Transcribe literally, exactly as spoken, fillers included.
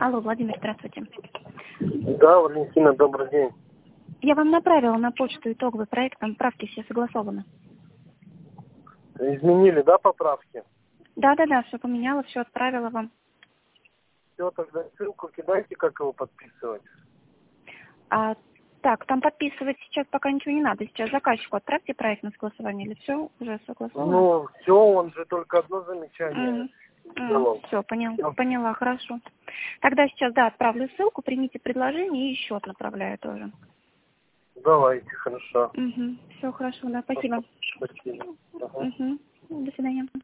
Алло, Владимир, здравствуйте. Да, Валентина, добрый день. Я вам направила на почту итоговый проект, там правки все согласованы. Изменили, да, поправки? Да-да-да, все поменяла, все отправила вам. Все, тогда ссылку кидайте, как его подписывать. А, так, там подписывать сейчас пока ничего не надо. Сейчас заказчику отправьте проект на согласование, или все уже согласовано? Ну, все, он же только одно замечание сделал. Все, поняла, Всё. поняла, хорошо. Тогда сейчас, да, отправлю ссылку, примите предложение и счет направляю тоже. Давайте, хорошо. Угу. Все хорошо, да, спасибо. Спасибо. Ага. Угу. До свидания.